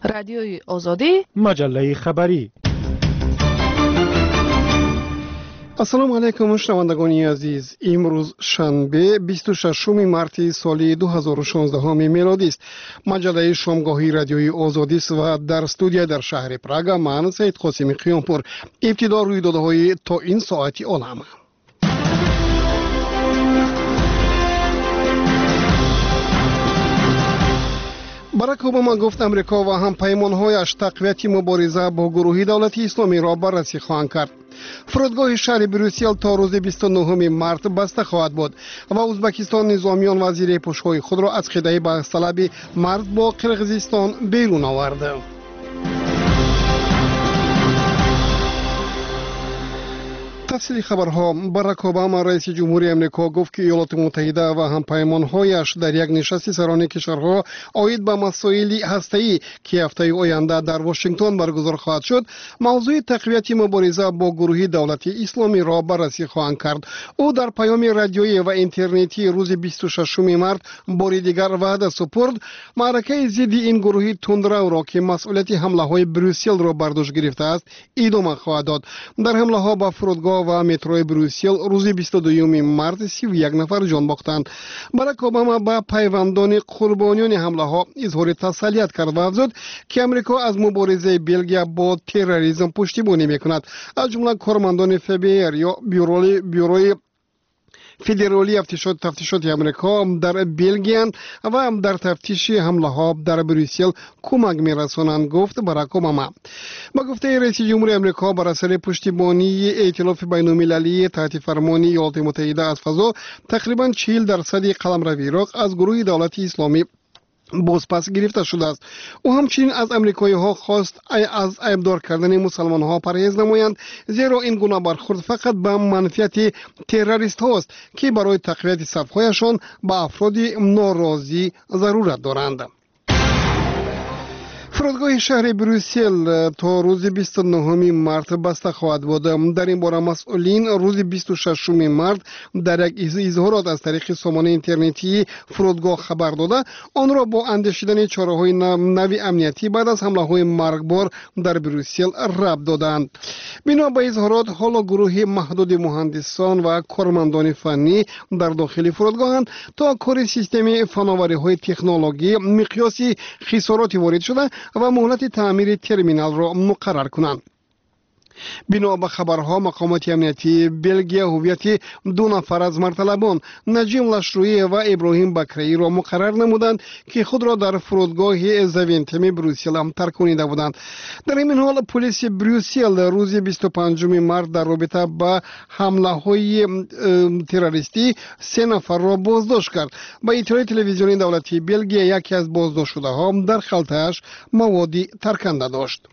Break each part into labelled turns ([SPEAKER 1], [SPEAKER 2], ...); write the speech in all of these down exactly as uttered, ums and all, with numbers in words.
[SPEAKER 1] رادیوی آزادی،
[SPEAKER 2] مجله خبری.
[SPEAKER 3] السلام علیکم شنوندگان عزیز. امروز شنبه بیست و ششم مارس سال دو هزار و شانزده میلادی است. مجله شامگاهی رادیوی آزادی است و در استودیو در شهر پراگ من سید قاسم قیامپور. ابتدا رویدادهای تا این ساعت عالم. باراک اوباما گفت امریکا و همپیمان‌هایش تقویت مبارزه با گروه دولتی اسلامی را بررسی خواهند کرد. فرودگاه شهر بروسل تا روز بیست و نهم مارس بسته خواهد بود و ازبکستان نظامیان وزیر پوش‌های خود را از قیده بازطلبی مرز با قرقیزستان بیرون آورد. تفصیل خبرها. باراک اوباما رئیس جمهوری امریکا گفت که ایالات متحده و همپیمان‌هایش در یک نشست سران کشورها عاید به مسائل هسته‌ای که هفته آینده در واشنگتن برگزار خواهد شد موضوع تقویت مبارزه با گروه دولتی اسلامی را بررسی خواهند کرد. او در پیام رادیویی و اینترنتی روز بیست و ششم مارس بار دیگر وعده سپرد معرکه ضد این گروه تندرو را که مسئولیت حمله‌های بروسل را بر دوش گرفته است ادامه خواهد داد. در حمله‌ها به فرودگاه و متروی بروسل روز بیست و دوم مارس سی و یک نفر جان باختند. باراک اوباما با پیوندان قربانیان حمله ها اظهار تسلیت کرد و افزود که امریکا از مبارزه بلژیک با تروریسم پشتیبانی میکند. از جمله کارمندان اف بی آر یا بیوروی بیوروی فدرالی تفتیشات تفتیشات امریکا در بلژیک و هم در تفتیش حمله ها در بروسل کمک میرسانند، گفت باراک اوباما. با گفته رئیس جمهوری امریکا بر اثر پشتیبانی ائتلاف بین المللی تحت فرمان ایالات متحده از فضا تقریبا چهل درصد قلمرو عراق از گروه دولتی اسلامی بازپس گرفته شده است. او همچنین از امریکایی ها خواست از عیبدار کردن مسلمان ها پرهیز نمایند، زیرا این گونه برخورد فقط به منفعت تروریست هاست که برای تقویت صف‌هایشان به افراد ناراضی ضرورت دارند. فرودگاه شهر بروسل تا روز بیست و نهم مارس بسته خواهد بود. در این باره مسئولین روز بیست و ششم مارس در یک اظهارات از طریق سامانه اینترنتی فرودگاه خبر داده آن را با اندیشیدن چاره‌های نوی امنیتی بعد از حمله‌های مرگبار در بروسل ربط دادند. بنا به اظهارات حالا گروه محدود مهندسان و کارمندان فنی در داخل فرودگاهند تا کار سیستم فناوری‌های تکنولوژی مقیاسی خسارات وارد شده و مهلت تعمیر ترمینال را مقرر کنند. بنا به خبرها مقامات امنیتی بلژیک هویت دو نفر از مرطلبان نجیم لشرویی و ابراهیم بکری را مقرر نمودند که خود را در فرودگاه زوینتم بروسل هم ترک کنیده بودند. در این حال پلیس بروسل روز بیست و پنجم مارس در رابطه با حمله های تروریستی سه نفر را بازداشت کرد. با اطلاع تلویزیونی دولتی بلژیک یکی از بازداشت شده ها در خلطه‌اش موادی ترکنده داشت.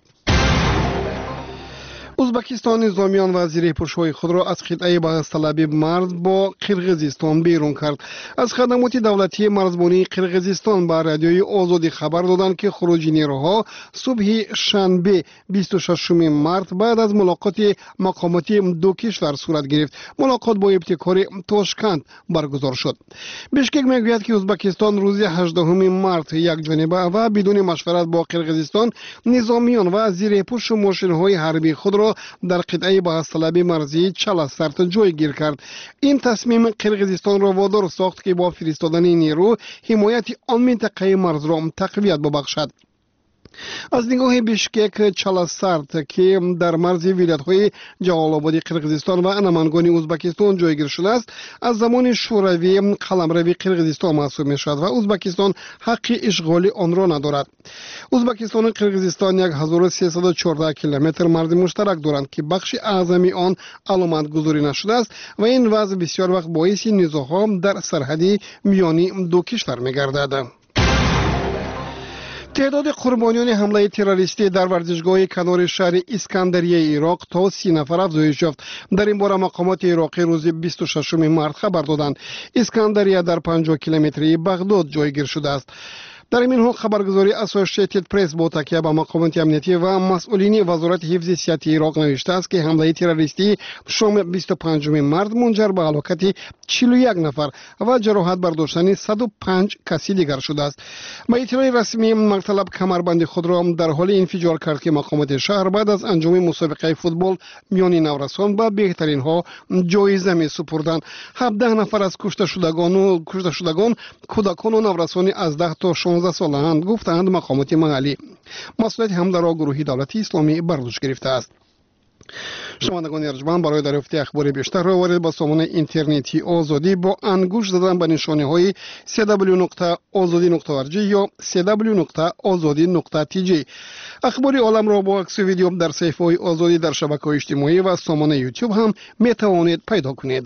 [SPEAKER 3] ازبکستان نظامیان وزیر پوش‌های خود را از قطعه بازطلبی مرز با قرقیزستان بیرون کرد. از خدمات دولتی مرزبانی قرقیزستان با رادیوی آزادی خبر دادند که خروج نیروها صبح شنبه بیست و ششم مارس بعد از ملاقات مقامات دو کشور صورت گرفت. ملاقات با ابتکار تاشکند برگزار شد. بشکک میگوید که ازبکستان روز هجدهم مارس یک جانبه و بدون مشورت با قرقیزستان نظامیان و زیر پوش ماشین‌های حربی خود را در قطعه بازطلبی مرزی چالاسارت جایگیر کرد. این تصمیم قرقیزستان را وادار ساخت که با فرستادن نیرو حمایت آن منطقه مرز را تقویت ببخشد. از نگاه بشکک چالاسارت که در مرز ولایت‌های جلال قرقیزستان و انامنگان ازبکستان جایگیر شده است از زمان شوروی قلمرو قرقیزستان محسوب می‌شود و ازبکستان حق اشغال آن را ندارد. ازبکستان و قرقیزستان هزار و سیصد و چهارده کیلومتر مرز مشترک دارند که بخش اعظمی آن علامت گذاری نشده است و این وضع بسیار وقت باعث نزاع‌ها در سرحدی میانی دو کشور می‌گردد. تعداد قربانیان حمله تروریستی در ورزشگاه کنار شهر اسکندریه عراق تا سی نفر افزایش یافت. در این باره مقامات عراقی روز بیست و ششم مارس خبر دادند اسکندریه در پنجاه کیلومتری بغداد جایگیر شده است. در این حال خبرگزاری اسوسییتد پرس با تکیه به مقامات امنیتی و مسئولین وزارت حفظ صحت عراق نوشته است که حمله تروریستی شام بیست و پنجم مارس منجر به هلاکت چهل و یک نفر و جراحت برداشتن صد و پنج کسی دیگر شده است. با اطلاع رسمی مطلب کمربند خود را در حال انفجار کرد که مقامات شهر بعد از انجام مسابقه فوتبال میان نورسان به بهترین ها جایزه می سپردند. هفده نفر از کشته شدگان و کشته شدگان کودکان و نورسان از ده تا شانزده ساله‌اند گفتند مقامات محلی. مسئولیت حمله را گروه دولتی اسلامی بر دوش گرفته است. شنوندگان ارجمند، برای دریافت اخبار بیشتر وارد به سامانه اینترنتی آزادی با انگشت زدن به نشانه های دبلیو دبلیو دبلیو نقطه آزادی نقطه او ار جی یا دبلیو دبلیو دبلیو نقطه آزادی نقطه تی جی. اخبار عالم را با عکس و ویدیو در صفحه های آزادی در شبکه‌های اجتماعی و سامانه یوتیوب هم می توانید پیدا کنید.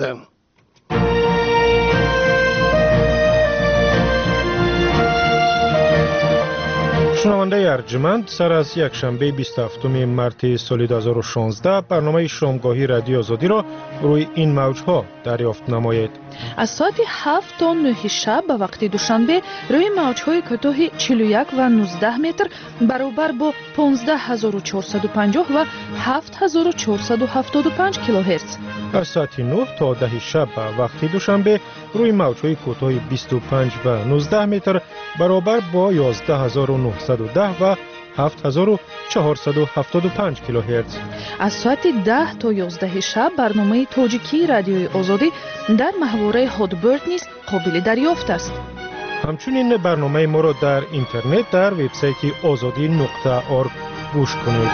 [SPEAKER 1] شنونده ارجمند، سر از یک شنبه بیست و هفتم مارس سال دو هزار و شانزده برنامه شامگاهی رادیو آزادی را روی این موجها دریافت نمایید.
[SPEAKER 2] از ساعت هفت تا نه شب به وقت دوشنبه روی موجهای کوتاه چهل و یک و نوزده متر برابر با پانزده هزار و چهارصد و پنجاه و هفت هزار و چهارصد و هفتاد و پنج کیلوهرتز.
[SPEAKER 1] از ساعت نه تا ده شب به وقت دوشنبه روی موجهای کوتاه بیست و پنج و نوزده متر برابر با یازده هزار و نهصد و ده و هفت هزار و چهارصد و هفتاد و پنج کیلوهرتز.
[SPEAKER 2] از ساعت ده تا یازده شب برنامه تاجیکی رادیوی آزادی در محوره هادبرد نیز قابل دریافت است.
[SPEAKER 1] همچنین برنامه ما را در اینترنت در وبسایت آزادی نقطه org گوش کنید.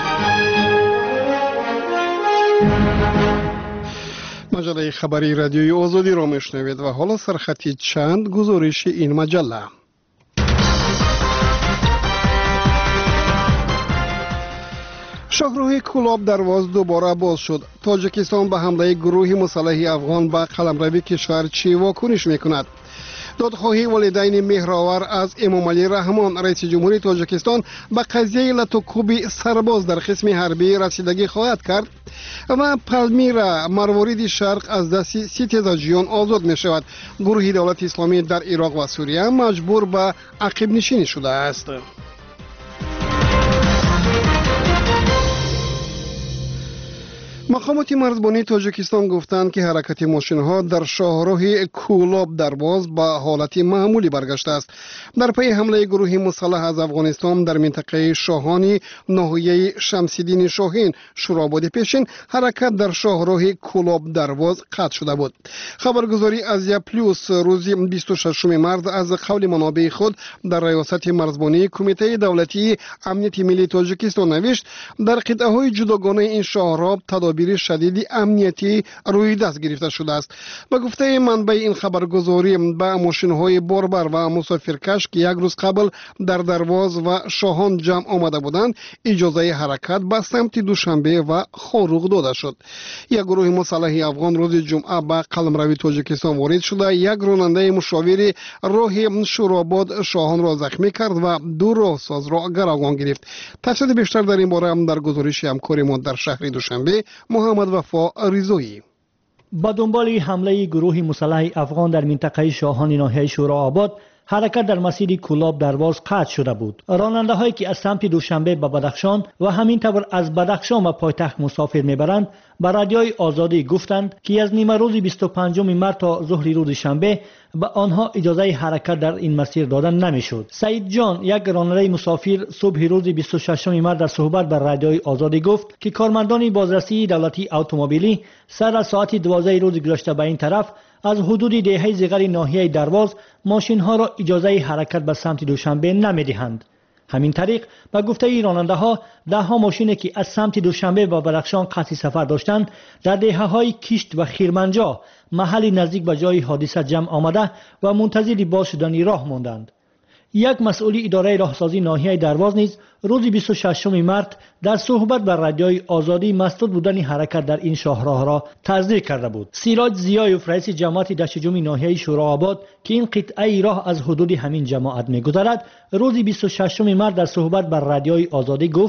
[SPEAKER 3] مجله خبری رادیوی آزادی را میشنوید و حالا سرخطی چند گزارش این مجله. شاهراه کولاب درواز دوباره باز شد. تاجیکستان به حمله گروه مسلح افغان به قلمروی کشور چی واکنش میکند؟ دادخواهی والدین مهرآور از امام علی رحمان رئیس جمهوری تاجیکستان به قضیه لطوکوب سرباز در قسم حربی رسیدگی خواهد کرد و پالمیرا مروارید شرق از دست ستیزاجیان آزاد می شود. گروه دولت اسلامی در عراق و سوریه مجبور به عقب نشینی شده است. مقامات مرزبانی تاجیکستان گفتند که حرکت ماشین‌ها در شاهراه کولاب درواز به حالت معمولی برگشته است. در پی حمله گروه مسلح از افغانستان در منطقه شاهانی ناحیه شمس‌الدین شاهین شوراباد پیشین، حرکت در شاهراه کولاب درواز قطع شده بود. خبرگزاری ازیا پلوس روز بیست و ششم مارس از قول منابع خود در ریاست مرزبانی کمیته دولتی امنیت ملی تاجیکستان نوشت در قطعه‌های جداگانه این شاهراه تدابیر شدید امنیتی روی دست گرفته شده است. به گفته منبع این خبرگزاری به ماشین‌های باربر و مسافرکش که یک روز قبل در درواز و شاهان جمع آمده بودند اجازه حرکت به سمت دوشنبه و خاروق داده شد. یک گروه مسلح افغان روز جمعه به قلمروی تاجیکستان وارد شده یک راننده مشاور راه شوراباد شاهان را زخمی کرد و دو راهساز را گروگان گرفت. تفصیل بیشتر در این باره در گزارش همکار ما در شهر دوشنبه محمد وفا رضایی.
[SPEAKER 4] با دنبال حمله گروه مسلح افغان در منطقه شاهان ناحیه شوراباد حرکت در مسیر کولاب درواز قطع شده بود. راننده هایی که از سمت دوشنبه به بدخشان و همین طور از بدخشان به پایتخت مسافر میبرند به رادیوی آزادی گفتند که از نیمه روز بیست و پنجم مارس تا ظهر روز شنبه به آنها اجازه حرکت در این مسیر دادن نمیشد. سعید جان، یک راننده مسافر، صبح روز بیست و ششم مارس در صحبت با رادیوی آزادی گفت که کارمندان بازرسی دولتی اتومبیلی سر از ساعت دوازده روز گذشته به این طرف از حدود دهه زیغر ناحیه درواز ماشین ها را اجازه حرکت به سمت دوشنبه نمیدهند. همین طریق به گفته راننده ها ده ها ماشینی که از سمت دوشنبه و بدخشان قصد سفر داشتند در دهه های کیشت و خیرمنجا محلی نزدیک به جای حادثه جمع آمده و منتظر باز شدن راه ماندند. یک مسئول اداره راهسازی ناحیه درواز نیز روز بیست و ششم مارس در صحبت با رادیوی آزادی مسدود بودن حرکت در این شاهراه را تصدیق کرده بود. سیراج ضیایف، رئیس جماعت دشتجوم ناحیه شوراباد که این قطعه راه از حدود همین جماعت می‌گذرد، روز بیست و ششم مارس در صحبت با رادیوی آزادی گفت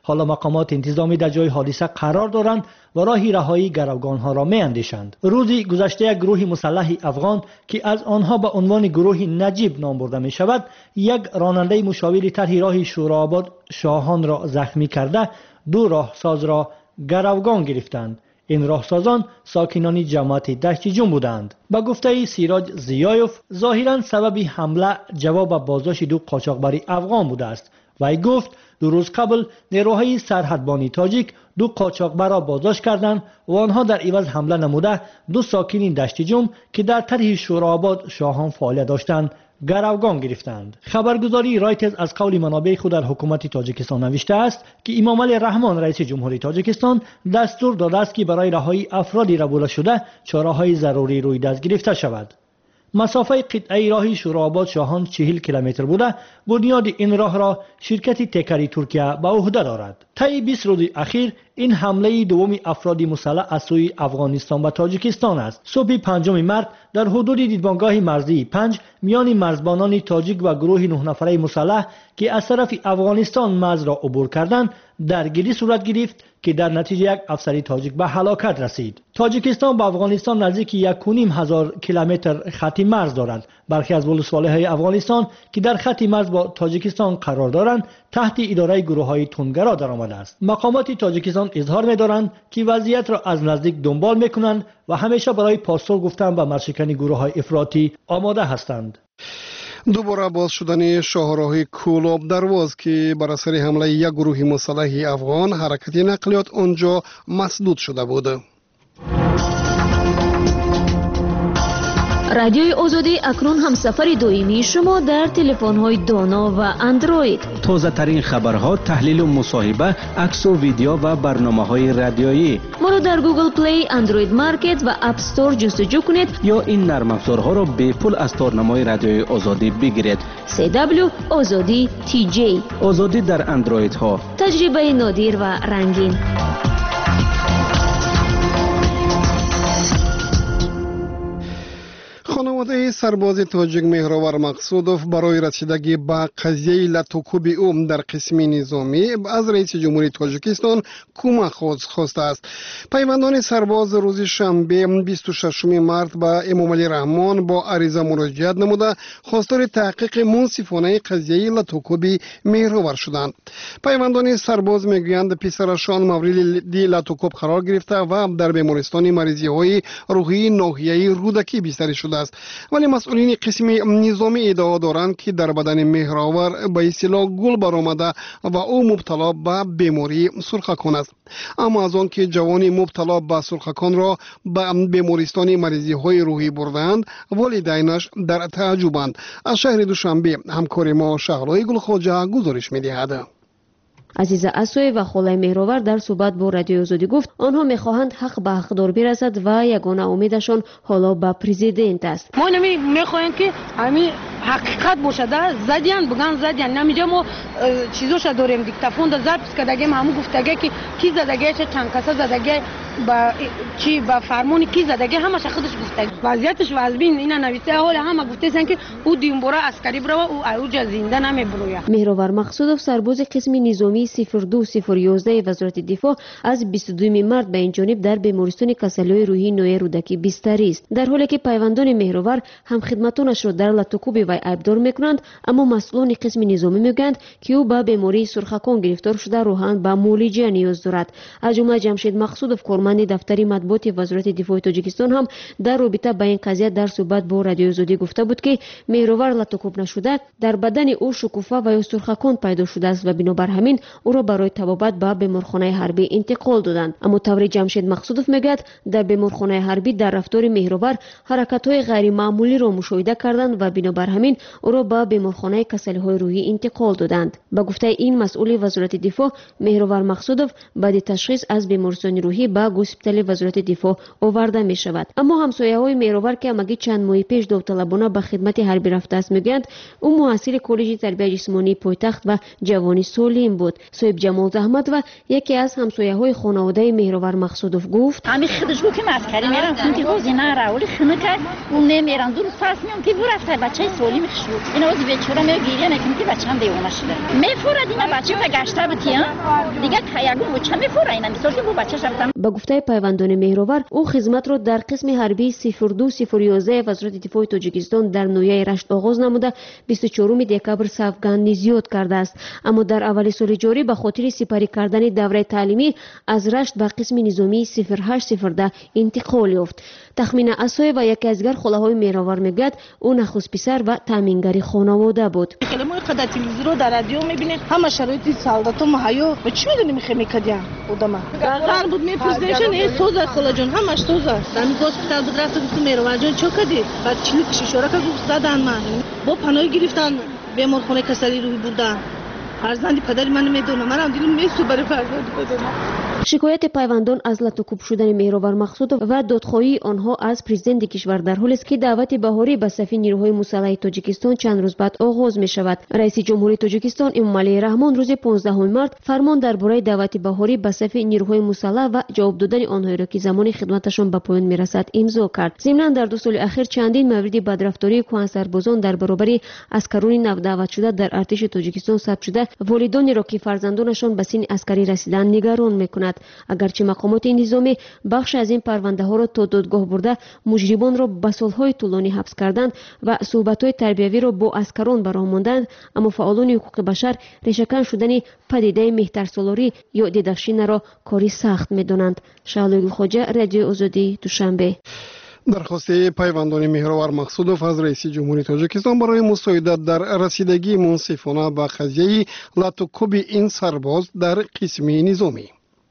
[SPEAKER 4] حالا مقامات انتظامی در جای حادثه قرار دارند و راه رهایی گروگانها را می‌اندیشند. روزی گذشته یک گروه مسلح افغان که از آنها به عنوان گروه نجیب نام برده می شود، یک راننده مشاور طرح راه شوراباد شاهان را زخمی کرده دو راهساز را گروگان گرفتند. این راهسازان ساکنان جماعت دشت جون بودند. با گفته سیراج زیایوف، ظاهراً سبب حمله جواب بازداشت دو قاچاقبر افغان بوده است. وی گفت دو روز قبل نیروهای سرحدبانی تاجیک دو قاچاقبر را بازداشت کردند و آنها در عوض حمله نموده دو ساکن دشت جم که در طرح شوراباد شاهان فعالیت داشتند گروگان گرفتند. خبرگزاری رایترز از قول منابع خود در حکومت تاجیکستان نوشته است که امام علی رحمان رئیس جمهوری تاجیکستان دستور داده است که برای رهایی افرادی ربوده شده چاره‌های ضروری روی دست گرفته شود. مسافه قطعه راه شوراباد شاهان چهل کیلومتر بوده. بنیاد این راه را شرکت تکری ترکیه به عهده دارد. طی بیست روز اخیر این حمله دوم افراد مسلح از سوی افغانستان و تاجیکستان است. صبح پنجم مارس در حدود دیدبانگاه مرزی پنج میان مرزبانان تاجیک و گروه نه نفره مسلح که از طرف افغانستان مرز را عبور کردند درگیری صورت گرفت که در نتیجه یک افسر تاجیک به هلاکت رسید. تاجیکستان با افغانستان نزدیک یک و نیم هزار کیلومتر خط مرز دارد. برخی از ولسوالی‌های افغانستان که در خط مرز با تاجیکستان قرار دارند تحت اداره گروه‌های تندگرا درآمده است. مقامات تاجیکستان اظهار می‌دارند که وضعیت را از نزدیک دنبال می‌کنند و همیشه برای پاسخ گفتن به مرشکن گروه‌های افراطی آماده هستند.
[SPEAKER 3] دوباره باز شدن شاهراه کولاب درواز که بر اثر حمله یک گروه مسلح افغان حرکت نقلیات آنجا مسدود شده بود.
[SPEAKER 5] رادیوی آزادی اکنون هم سفر دویمی شما در تلفن‌های دانا و اندروید.
[SPEAKER 6] تازه ترین خبرها، تحلیل و مصاحبه، عکس و ویدیو و برنامه‌های رادیویی.
[SPEAKER 5] ما را در گوگل پلی، اندروید مارکت و اپ استور جستجو کنید
[SPEAKER 6] یا این نرم افزارها را به پول از تارنمای رادیوی آزادی بگیرید.
[SPEAKER 5] سی دبلیو آزادی تی جی.
[SPEAKER 6] آزادی در اندروید ها.
[SPEAKER 5] تجربه نادر و رنگین.
[SPEAKER 3] خانواده سرباز تاجیک مهرآور مقصودوف برای رسیدگی به قضیه لطوکوب او در قسم نظامی از رئیس جمهوری تاجیکستان کمک خواسته است. پیوندان سرباز روز شنبه بیست و ششم مارس به امام علی رحمان با عریضه مراجعت نموده خواستار تحقیق منصفانه قضیه لطوکوب مهرآور شدند. پیوندان سرباز میگویند پسرشان مورد لطوکوب قرار گرفته و در بیمارستان مریضی های روحی ناحیه رودکی بستری شده است. ولی مسئولین قسم نظامی ادعا دارند که در بدن مهرآور به اصطلاح گل برآمده و او مبتلا به بیماری سرخکان است. اما از آن که جوان مبتلا به سرخکان را به بیمارستان مریضی های روحی بردند والدینش در تعجبند. از شهر دوشنبه همکار ما شغلای گلخواجه گزارش می‌دهد.
[SPEAKER 5] عزیزه اسوی و خالای مهرآور در صحبت با رادیو آزادی گفت آنها میخواهند حق به حقدار برسد و یگانه امیدشان حالا به پرزیدنت است.
[SPEAKER 7] ما نمی میخواهیم که همین حقیقت باشه، زدیان بگن زدیان، نمیجا ما چیزوش داریم دیکتافون دا ضبط کردگیم همون گفتگی که کی زدگی چه چند کسا زدگی با چی با فرمون کی زدگی همش خودش گفتگی وضعیتش واضبین اینا نویسه حال همه گفتن که او دیمبورا عسکری برو او اوج زنده نمیبرویا.
[SPEAKER 5] مهرآور مقصودوف سرباز قسم نظامی صفر دو صفر یازده وزارت دفاع از بیست و دو مارس به این جانب در بیمارستان کسلای روحی نوی رودکی بستری است. در حالی که پیوندان مهرآور هم خدمتانش را در لطوکوب وی عیبدار میکنند، اما مسئولان قسم نظامی میگویند که او به بیماری سرخکان گرفتار شده روحاً به معالجه نیاز دارد. از جمله جمشید مقصودوف کارمند دفتر مطبوعات وزارت دفاع تاجیکستان هم در رابطه با این قضیه در صحبت با رادیو آزادی گفته بود که مهرآور لطوکوب نشده در بدن او شکوفه و یا سرخکان پیدا شده است و بنابر همین او را برای طبابت به بیمارخانه حربی انتقال دادند. اما طوری جمشید مقصودوف میگوید در بیمارخانه حربی در رفتار مهرآور حرکت‌های غیر معمولی را مشاهده کردند و بنابر همین او را به بیمارخانه کسل‌های روحی انتقال دادند. با گفته این مسئول وزارت دفاع، مهرآور مقصودوف بعد تشخیص از بیمارستان روحی به گوسپیتال وزارت دفاع آورده می شود. اما همسایه‌های مهرآور که همگی چند ماه پیش داوطلبانه به خدمت حربی رفته است میگویند او محصل کالج تربیت جسمانی پایتخت و جوانی سالم بود. صاحب جمال زحمت و یکی از همسایه‌های خانواده مهرآور مقصودوف گفت
[SPEAKER 8] همین خودش گفت که مسکری میرن خونتی روزی نه راولی خونه کرد اون نمیرن دور فاس میام که رفته بچه سالم شد اینا از بیچاره میگه گیریه نکنه که بچه‌م دیوانه شده میفورد اینا بچه تا گشته بودی دیگه کایگو بچه میفوره اینا مثلا که بو بچه شب.
[SPEAKER 5] با گفته پیوندان مهرآور او خدمت را در قسم حربی صفر دو صفر یک یک وزارت دفاع تاجیکستان در نویای رشت آغاز نموده بیست و چهارم دکبر سوگندی زیاد کرده است. اما در اول سال جاری به خاطر سپری کردن دوره تعلیمی از رشت به قسم نظامی صفر هشت صفر ده انتقال یافت. تخمین اسای و یکی از دیگر خلاهای مهرآور میگوید او نخست پسر و تامینگر خانواده بود.
[SPEAKER 9] کلمه قدرت تلویزیون در رادیو میبینه همه شرایط سالدات و مهیا و چی میدونی میخه میکردیم بودم غر بود میپرسیدن این سوز خلا جون همش سوز در می هسپتال بود رفت گفت مهرآور جون چه کردی بعد چلی شیشورا که گفت زدن من با پناه گرفتن بیمارخانه کسری روی بردن فرزندی پدری منو میدونه منم دیدم میسو برای فرزندی بدونم.
[SPEAKER 5] شکایت پیوندان از لطوکوب شدن مهرآور مقصود و دادخواهی آنها از پرزیدنت کشور در حالی است که دعوت بهاری به صف نیروهای مسلح تاجیکستان چند روز بعد آغاز می شود. رئیس جمهوری تاجیکستان امامعلی رحمان روز پانزدهم مارس فرمان درباره دعوت بهاری به صف نیروهای مسلح و جواب دادن آنها را که زمان خدمتشان به پایان میرسد امضا کرد. ضمن در دو سال اخیر چندین مورد بدرفتاری کهن سربازان در برابر عسکران نو دعوت شده در ارتش تاجیکستان ثبت شده والدانی را که فرزندانشان به سن عسکری رسیدن نگران میکند. اگرچه مقامات نظامی بخش از این پرونده ها را تا دادگاه برده مجرمان را به سالهای طولانی حبس کردند و صحبت‌های تربیوی را با عسکران براه ماندند، اما فعالان حقوق بشر ریشه‌کن شدن پدیده مهترسالاری یا دیدکشینه را کاری سخت می‌دانند. شعله خواجه، رادیو آزادی، دوشنبه.
[SPEAKER 3] درخواست پیوندان مهرآور مقصودوف از رئیس جمهوری تاجیکستان برای مساعدت در رسیدگی منصفانه به قضیه لطوکوب این سرباز در قسم نظامی.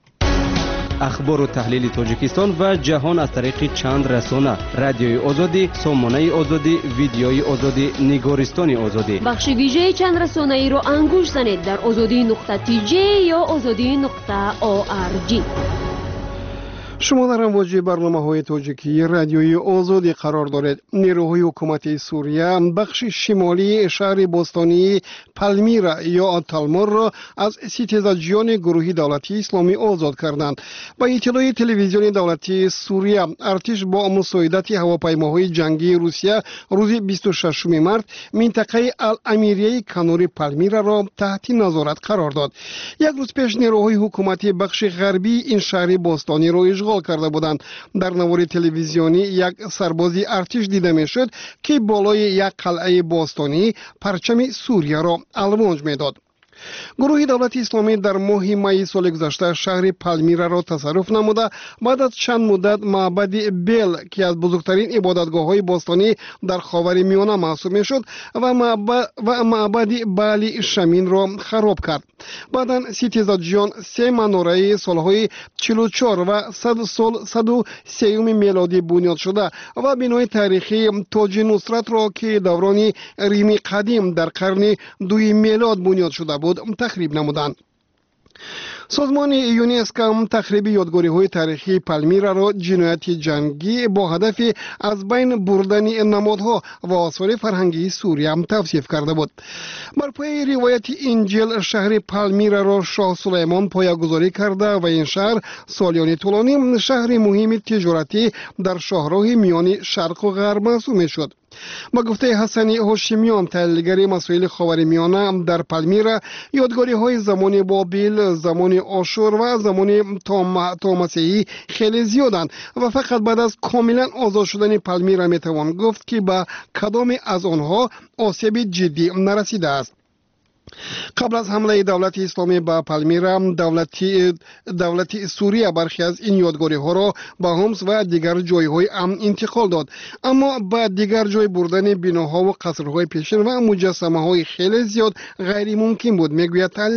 [SPEAKER 6] اخبار و تحلیل تاجیکستان و جهان از طریق چند رسانه: رادیوی آزادی، سامانه آزادی، ویدیوی آزادی، نگارستان آزادی.
[SPEAKER 5] بخش ویژه چند رسانه ای را انگوش زنید در آزادی نقطه تی جی یا آزادی نقطه او آر جی.
[SPEAKER 3] شما در امواج برنامه های تاجیکی رادیوی آزادی قرار دارید. نیروهای حکومت سوریه بخش شمالی شهر باستانی پالمیرا یا تالمور را از ستیزجویان گروه دولتی اسلامی آزاد کردند. با اطلاع تلویزیون دولتی سوریه، ارتش با مساعدت هواپیماهای جنگی روسیه روز بیست و ششم مارس منطقه الامیریه کنار پالمیرا را تحت نظارت قرار داد. یک روز پیش نیروهای حکومتی بخش غربی این شهر باستانی را اشغال کرده بودند. در نوار تلویزیونی یک سربازی ارتش دیده میشد که بالای یک قلعه باستانی پرچم سوریه را الوانج میداد. گروه دولت اسلامی در ماه می سال گذشته شهر پالمیرا را تصرف نموده بعد از چند مدت معبد بیل که از بزرگترین عبادتگاه های باستانی در خاورمیانه محسوب میشد و معبد و معبد بالی شمین را خراب کرد. بعدا ستیزجویان سه مناره سالهای چهل و چهار و صد سال صد و سه میلادی بنیاد شده و بنای تاریخی تاج نصرت را که دوران ریم قدیم در قرن دوی میلاد بنیاد شده بود تخریب نمودند. سازمان یونسکو تخریب یادگاری های تاریخی پالمیرا را جنایت جنگی با هدف از بین بردن نمادها و آثار فرهنگی سوریه توصیف کرده بود. بر پای روایت انجیل شهر پالمیرا را شاه سلیمان پایه‌گذاری کرده و این شهر سالیان طولانی شهر مهم تجارتی در شاهراه میان شرق و غرب محسوب میشد. با گفته حسن هاشمیان، تحلیلگر مسائل خاورمیانه، در پالمیرا یادگاری های زمان بابل، زمان آشور و زمان تامسیحی خیلی زیادند و فقط بعد از کاملا آزاد شدن پالمیرا میتوان گفت که به کدام از آنها آسیب جدی نرسیده است. قبل از حمله دولت اسلامی به پالمیرا، دولتی دولت سوریه برخی از این یادگاری ها را به حمص و دیگر جایهای امن انتقال داد، اما به دیگر جای بردن بناها و قصرهای پیشین و مجسمه های خیلی زیاد غیر ممکن بود، میگوید تحلیلگر.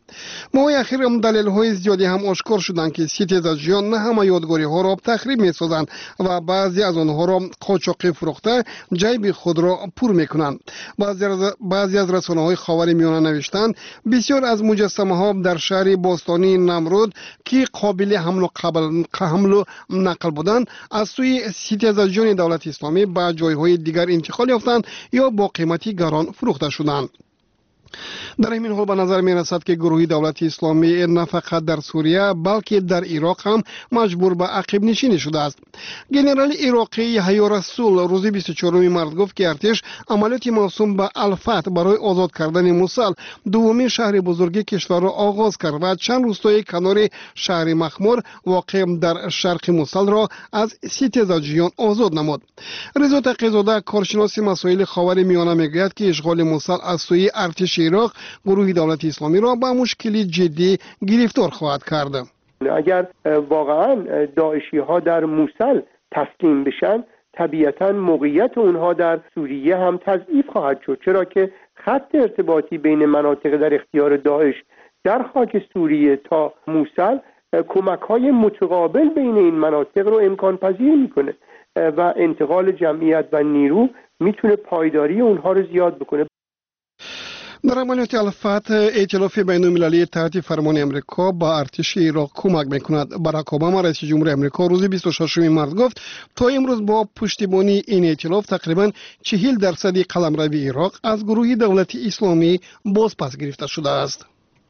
[SPEAKER 3] ماهای اخیر دلیل های زیادی هم آشکار شدند که ستیزجویان نه همه یادگاری ها را تخریب می سازند و بعضی از آنها را قاچاقی فروخته جیب خود را پر می کنند. بعضی از بعضی از رسانه های خاور میانه نوشتند بسیار از مجسمه ها در شهر باستانی نمرود که قابل حمل و قبل حمل و نقل بودند از سوی ستیزجویان دولت اسلامی به جایهای دیگر انتقال یافتند یا با قیمتی گران فروخته شدند. در این حال به نظر می رسد که گروه دولت اسلامی نه فقط در سوریه بلکه در عراق هم مجبور به عقب نشینی شده است. ژنرال عراقی یحیی رسول روز بیست و چهارم مارس گفت که ارتش عملیات موسوم به الفتح برای آزاد کردن موصل دومین شهر بزرگ کشور را آغاز کرد و چند روستای کنار شهر مخمور واقع در شرق موصل را از ستیزجویان آزاد نمود. رضا تقی‌زاده کارشناس مسائل خاور میانه میگوید که اشغال موصل از سوی ارتش عراق گروه دولت اسلامی را با مشکلی جدی گرفتار خواهد کرد.
[SPEAKER 10] اگر واقعا داعشی ها در موصل تسلیم بشن طبیعتا موقعیت اونها در سوریه هم تضعیف خواهد شد، چرا که خط ارتباطی بین مناطق در اختیار داعش در خاک سوریه تا موصل کمک های متقابل بین این مناطق رو امکان پذیر میکنه و انتقال جمعیت و نیرو میتونه پایداری اونها رو زیاد بکنه.
[SPEAKER 3] در عملیات الفتح ائتلاف بین المللی تحت فرمان امریکا با ارتش عراق کمک میکند. باراک اوباما رئیس جمهور امریکا روز بیست و ششم مارس گفت تا امروز با پشتیبانی این ائتلاف تقریبا چهل درصد قلمروی عراق از گروه دولت اسلامی بازپس گرفته شده است.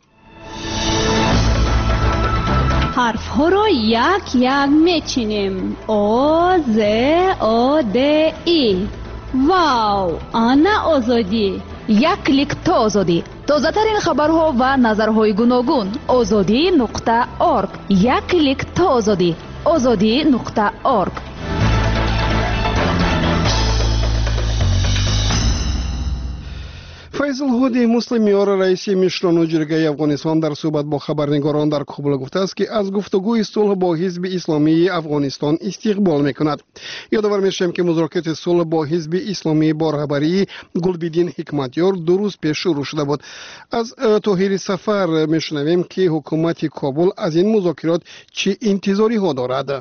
[SPEAKER 11] حرف ها را یک یک میچینیم. او ز او د ای. واو، آنا آزادی.
[SPEAKER 2] یک کلیک تا آزادی. تازه ترین خبرها و نظرهای گوناگون. آزادی نقطه اورگ. یک کلیک تا آزادی. آزادی نقطه اورگ.
[SPEAKER 3] فیض الهادی مسلمیار رئیس مشران جرگه افغانستان در صحبت با خبرنگاران در کابل گفته است که از گفتگوی صلح با حزب اسلامی افغانستان استقبال میکند. یادآور میشیم که مذاکرات صلح با حزب اسلامی با رهبری گلبدین حکمتیار دو روز پیش شروع شده بود. از طاهر سفر میشنویم که حکومت کابل از این مذاکرات چه انتظاری ها دارد.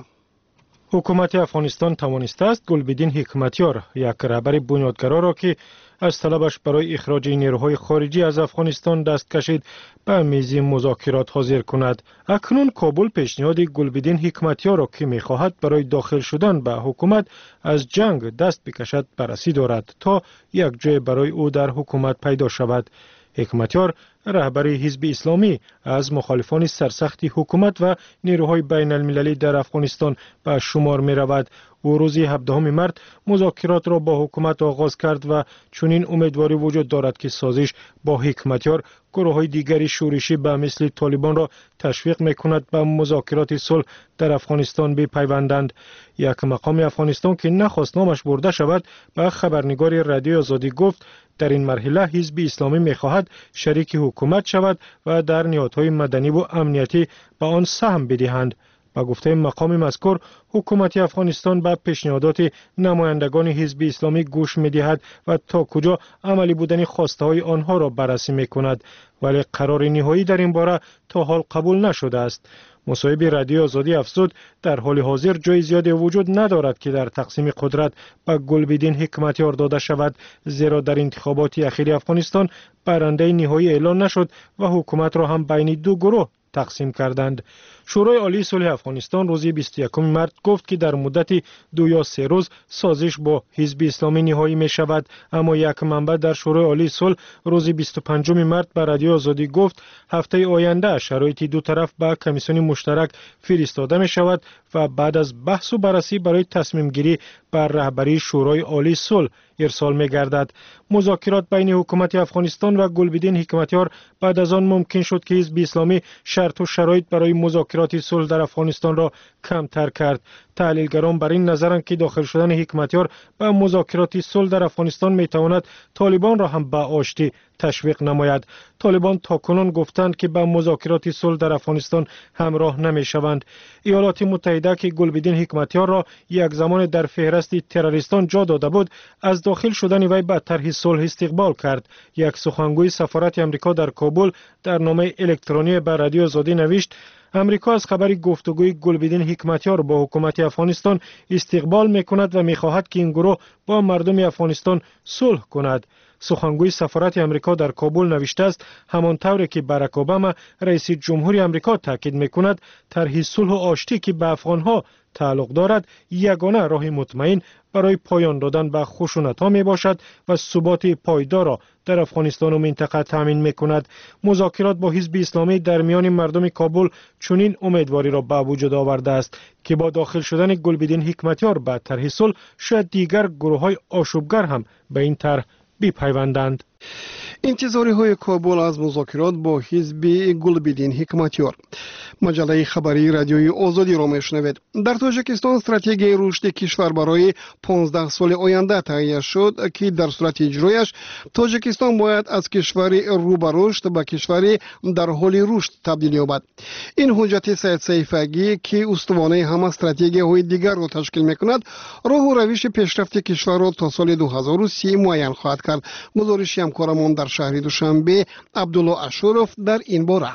[SPEAKER 1] حکومت افغانستان توانسته است گلبدین حکمتیار یک رهبر بنیادگرا را که از طلبش برای اخراج نیروهای خارجی از افغانستان دست کشید به میز مذاکرات حاضر کند. اکنون کابل پیشنهاد گلبدین حکمتیار را که می‌خواهد برای داخل شدن به حکومت از جنگ دست بکشد بررسی دارد تا یک جای برای او در حکومت پیدا شود. حکمتیار رهبر حزب اسلامی از مخالفان سرسخت حکومت و نیروهای بین المللی در افغانستان به شمار می رود. او روز هفدهم مارس مذاکرات را با حکومت آغاز کرد و چنین امیدواری وجود دارد که سازش با حکمتیار گروه های دیگری شورشی به مثل طالبان را تشویق می کند به مذاکرات صلح در افغانستان بپیوندند. یک مقام افغانستان که نخواست نامش برده شود به خبرنگار رادیو آزادی گفت در این مرحله حزب اسلامی می خواهد شریک حکومت شود و در نهادهای مدنی و امنیتی به آن سهم بدهند. با گفته مقام مذکور حکومت افغانستان به پیشنهادات نمایندگان حزب اسلامی گوش می دهد و تا کجا عملی بودن خواسته های آنها را بررسی می کند، ولی قرار نهایی در این باره تا حال قبول نشده است. مصاحب رادیو آزادی افزود در حال حاضر جای زیادی وجود ندارد که در تقسیم قدرت به گلبدین حکمتیار داده شود، زیرا در انتخابات اخیر افغانستان برنده نهایی اعلان نشد و حکومت را هم بین دو گروه تقسیم کردند. شورای عالی صلح افغانستان روز بیست و یکم مارس گفت که در مدت دو یا سه روز سازش با حزب اسلامی نهایی می شود، اما یک منبع در شورای عالی صلح روز بیست و پنجم مارس به رادیو آزادی گفت هفته آینده شرایط دو طرف به کمیسیون مشترک فرستاده می شود و بعد از بحث و بررسی برای تصمیم گیری بر رهبری شورای عالی صلح ارسال می گردد. مذاکرات بین حکومت افغانستان و گلبدین حکمتیار بعد از آن ممکن شد که حزب اسلامی شرط و شرایط برای مذاکرات صلح در افغانستان را کمتر کرد. تحلیلگران بر این نظرند که داخل شدن حکمتیار به مذاکرات صلح در افغانستان میتواند طالبان را هم به آشتی تشویق نماید. طالبان تاکنون گفتند که به مذاکرات صلح در افغانستان همراه نمیشوند. ایالات متحده که گلبدین حکمتیار را یک زمان در فهرست تروریستان جا داده بود، از داخل شدن وی به طرح صلح استقبال کرد. یک سخنگوی سفارت آمریکا در کابل در نامه الکترونی به رادیو آزادی نوشت: امریکا از خبر گفتگوی گلبدین حکمتیار با حکومت افغانستان استقبال میکند و میخواهد که این گروه با مردم افغانستان صلح کند. سخنگوی سفارت امریکا در کابل نوشته است همانطوری که باراک اوباما رئیس جمهوری امریکا تاکید میکند طرح صلح و آشتی که به افغانها تعلق دارد یگانه راه مطمئن برای پایان دادن به خشونت‌ها می باشد و ثبات پایدار را در افغانستان و منطقه تامین می کند. مذاکرات با حزب اسلامی در میان مردم کابل چنین امیدواری را به وجود آورده است که با داخل شدن گلبدین حکمتیار به طرح صلح شاید دیگر گروه‌های آشوبگر هم به این طرح بپیوندند.
[SPEAKER 3] انتظاری های کابل از مذاکرات با حزب گلبدین حکمتیار. مجله خبری رادیوی آزادی را میشنوید. در تاجیکستان استراتژی رشد کشور برای پانزده سال آینده تهیه شد که در صورت اجرایش تاجیکستان باید از کشوری رو به رشد به کشوری در حال رشد تبدیل یابد. این حجت سید صحیفگی که استوانه هم استراتژی های دیگر را تشکیل میکند، راه و روش پیشرفت کشور را تا سال دو هزار و سی معین خواهد کرد. گزارش همکارمان در شهر دوشنبه عبدالله اشرف در این باره.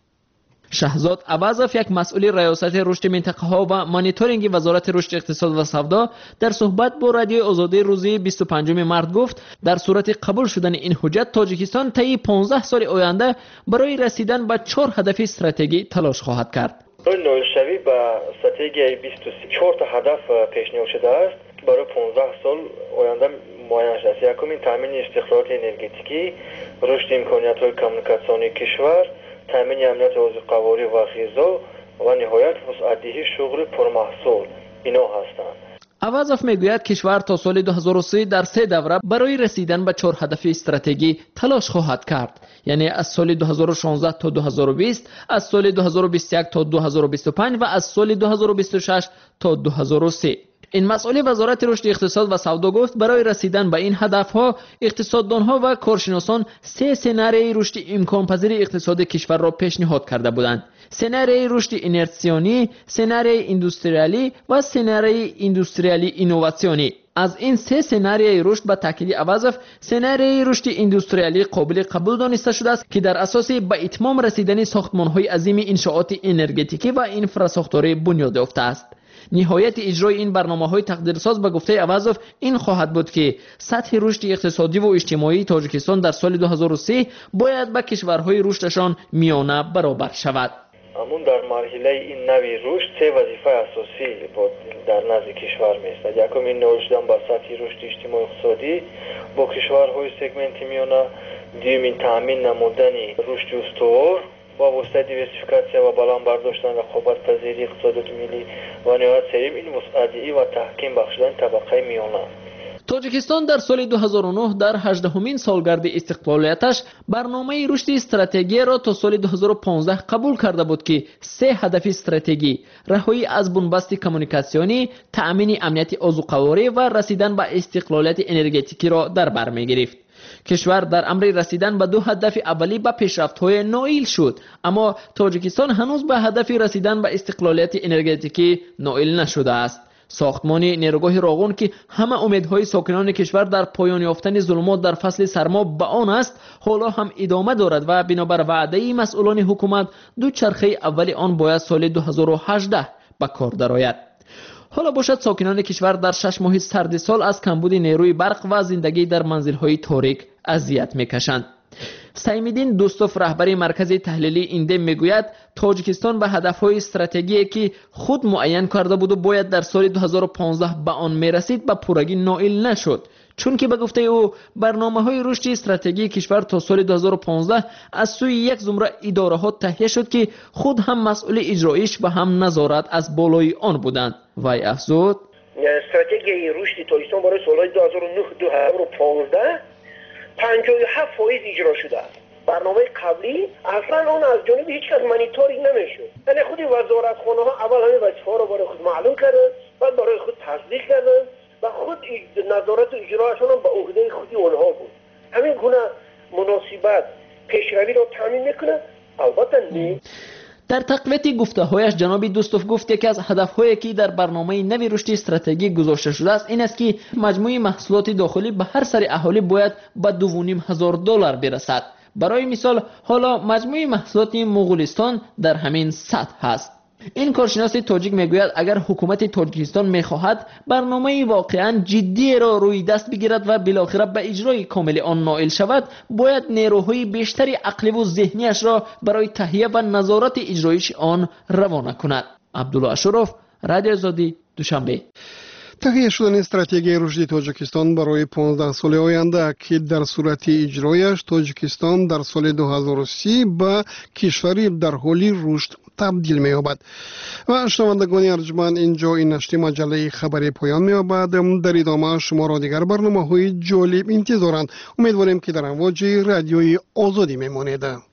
[SPEAKER 12] شهزاد عوضف، یک مسئول ریاست رشد منطقه ها و مانیتورینگ وزارت رشد اقتصاد و سودا، در صحبت با رادیو آزادی روزی بیست و پنجم مارس گفت در صورت قبول شدن این حجت تاجیکستان طی پانزده سال آینده برای رسیدن به چهار هدف استراتژی تلاش خواهد کرد.
[SPEAKER 13] نوشتوی به استراتژی بیست و چهار تا هدف پیشنهاد شده است برای پانزده سال آینده معین شده است. یکم تامین استقلال انرژتیکی، رشد امکانیت‌های کمیونیکاسیونی کشور، تامین امنیت غذایی و غذا و نهایت وسعت‌دهی شغل پرمحصول اینا هستند.
[SPEAKER 12] عوضف میگوید کشور تا سال دو هزار و سه در سه دوره برای رسیدن به چهار هدف استراتژی تلاش خواهد کرد، یعنی از سال دو هزار و شانزده تا دو هزار و بیست، از سال دو هزار و بیست و یک تا دو هزار و بیست و پنج و از سال دو هزار و بیست و شش تا دو هزار و سه. این مسئله وزارت رشد اقتصاد و سودا گفت برای رسیدن به این هدفها اقتصاددانها و کارشناسان سه سناریوی رشد امکان پذیر اقتصاد کشور را پیشنهاد کرده بودند: سناریوی رشد اینرسیونی، سناریوی ایندوستریالی و سناریوی ایندوستریالی اینوواسیونی. از این سه سناریوی رشد به تاکید عوضف سناریوی رشد ایندوستریالی قابل قبول دانسته شده است که در اساس به اتمام رسیدن ساختمان‌های عظیم انشاءات انرژتیکی و انفراستراکچوری بنیاد یافته است. نهایت اجرای این برنامه‌های تقدیرساز به گفته عوضف این خواهد بود که سطح رشد اقتصادی و اجتماعی تاجیکستان در سال دو هزار و سه باید با کشورهای رشدشان میانه برابر شود.
[SPEAKER 13] امون در مرحله این نوی رشد سه وظیفه اساسی در نزد کشور می‌استد. یکم این نوشتن با سطح رشد اجتماعی اقتصادی با کشورهای سگمنت میانه، دوم این تامین نمودن رشد استوار با واسطه دیورسیفیکاسیون و بالان برداشتن رقابت پذیری اقتصادی ملی و نهایت سوم این وسعت‌دهی و تحکیم بخشیدن طبقه میانه.
[SPEAKER 12] تاجیکستان در سال دو هزار و نه در هجدهمین سالگرد استقلالیتش برنامه رشد استراتژی را تا سال دو هزار و پانزده قبول کرده بود که سه هدف استراتژی: رهایی از بنبست کمیونیکاسیونی، تأمین امنیت عضوقواری و رسیدن به استقلالیت انرژتیکی را در بر می‌گرفت. کشور در امر رسیدن به دو هدف اولی به پیشرفت‌های نائل شد، اما تاجیکستان هنوز به هدف رسیدن به استقلالیت انرژتیکی نائل نشده است. ساختمان نیروگاه راغون که همه امیدهای ساکنان کشور در پایان یافتن ظلمات در فصل سرما به آن است، حالا هم ادامه دارد و بنابر وعده مسئولان حکومت دو چرخه اول آن باید سال دو هزار و هجده به کار درآید. حالا باشد ساکنان کشور در شش ماه سرد سال از کمبود نیروی برق و زندگی در منزل‌های تاریک اذیت می‌کشند. سیم‌الدین دوستوف رهبر مرکز تحلیلی اینده میگوید تاجیکستان به هدف‌های استراتژیکی که خود معین کرده بود و باید در سال دو هزار و پانزده به آن میرسید به پورگی نائل نشد، چون که به گفته او برنامه‌های رشد استراتژی کشور تا سال دو هزار و پانزده از سوی یک زمره اداره‌ها تهیه شد که خود هم مسئول اجرایش و هم نظارت از بالای آن بودند. وی افزود
[SPEAKER 14] استراتژی رشد تاجیکستان برای سال‌های دو هزار و نه تا دو هزار و پانزده پنجاه و هفت فایز اجرا شده است. برنامه قبلی اصلا اون از جانب هیچ کس مانیتورینگ نمیشد. یعنی خودی وزارتخانه ها اول همین وظیفه رو برای خود معلوم کردن، بعد برای خود تصدیق کردن و خود نظارت و اجراشون هم به عهده خودی اونها بود. همین گونه مناسبت پیشروی رو تامین میکنه. البته نه.
[SPEAKER 12] در تقویت گفته‌هایش جناب دوستوف گفت یکی از هدف‌هایی که در برنامه نوی رشد استراتژی گذاشته شده است این است که مجموع محصولات داخلی به هر سر اهالی باید به دو و نیم هزار دلار برسد. برای مثال حالا مجموع محصولات مغولستان در همین سطح است. این کارشناس تاجیک میگوید اگر حکومت تاجیکستان میخواهد برنامه واقعا جدی را روی دست بگیرد و بالاخره به اجرای کامل آن نائل شود، باید نیروهای بیشتری عقلی و ذهنیش را برای تهیه و نظارت اجرایش آن روانه کند. عبدالله اشرف، رادیو آزادی، دوشنبه.
[SPEAKER 3] تهیه شدن استراتژی رشد تاجیکستان برای پانزده سال آینده که در صورت اجرایش تاجیکستان در سال دو هزار و سی به کشوری در حال رشد تبدیل می‌یابد. و شنوندگان ارجمند اینجا این نشر مجله خبری پایان می‌یابد. در ادامه شما را دیگر برنامه‌های جالب انتظارند. امیدواریم که در امواج رادیوی آزادی میمانید.